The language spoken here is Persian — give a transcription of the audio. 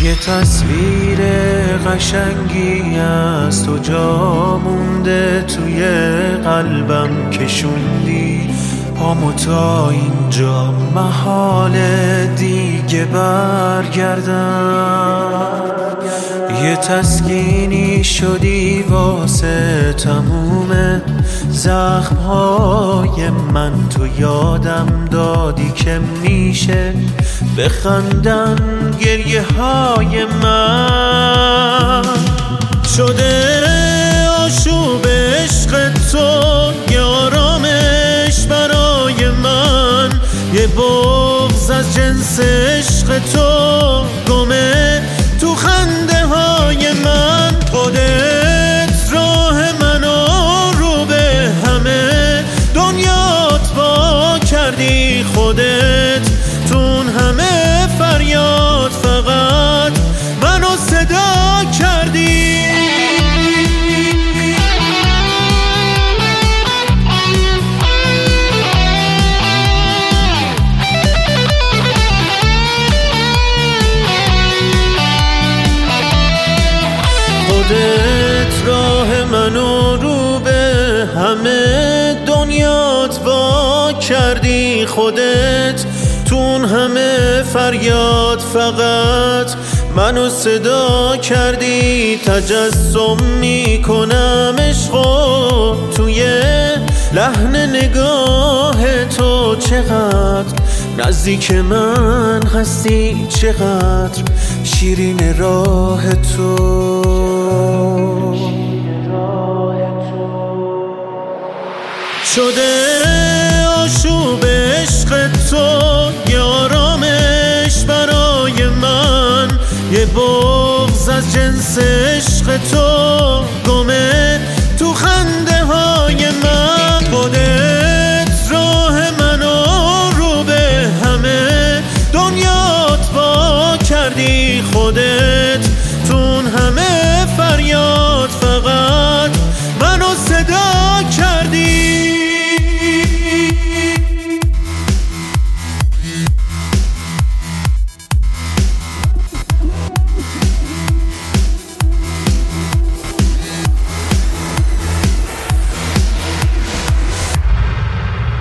یه تصویر قشنگی از تو جا مونده توی قلبم، کشوندی پامو تا اینجا، محاله دیگه برگردم. یه تسکینی شدی واسه تموم زخمهای من، تو یادم دادی که میشه بخندن گریه های من. شده آشوب عشق تو یه آرامش برای من، یه بغض از جنس عشق تو گمه تو خنده های من. خودت راه منو رو به همه دنیات وا کردی، خودت تون همه فریاد فقط منو صدا کردی. خودت راه منو رو به همه دنیات وا کردی، خودت تون همه فریاد فقط منو صدا کردی. تجسم میکنم عشقو توی لحن نگاه تو، چقدر نزدیک من هستی، چقدر شیرین راه تو. شده آشوب عشق تو یه آرامش برای من، یه بغض از جنس عشق تو گمه تو خنده های من. خودت راه منو رو به همه دنیات وا کردی، خودت